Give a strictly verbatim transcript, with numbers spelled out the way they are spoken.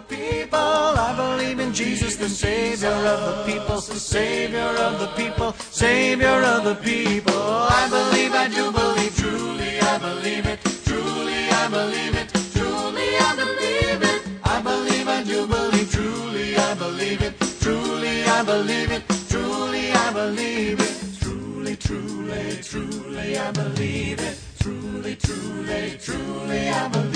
people. I believe in Jesus, the Savior of the people, the Savior of the people, Savior of the people. I believe, I do believe, truly I believe it, truly I believe it, truly I believe it. I believe, I do believe, truly I believe it, truly I believe it, truly I believe it. Truly, truly, truly I believe it, truly, truly, truly I believe it.